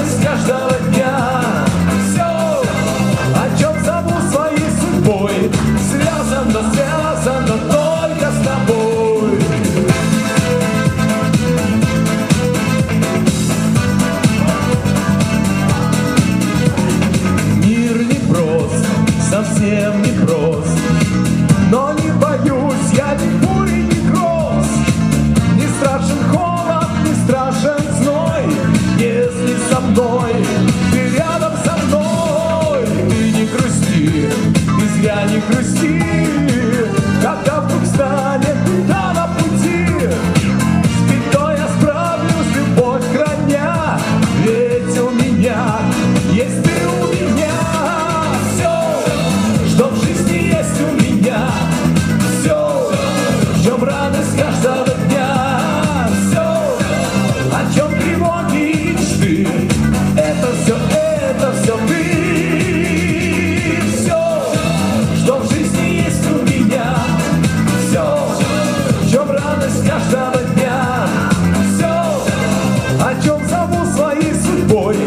радость каждого дня. Все, о чем зову своей судьбой, связано, связано только с тобой. Мир непрост, совсем непрост, но не боюсь, я ни бури, ни гроз. Не страшен холод, не страшен зной, если со мной, ты рядом со мной. Ты не грусти, ты зря не грусти, когда вдруг станет беда на пути. С бедой я справлюсь, любовь храня, ведь у меня есть ты у меня. Все, что в жизни есть у меня, все, в чем радость каждого дня. Все, о чем тревоги и мечты, это все ты. Все, что в жизни есть у меня, все, в чем радость каждого дня. Все, о чем зову своей судьбой,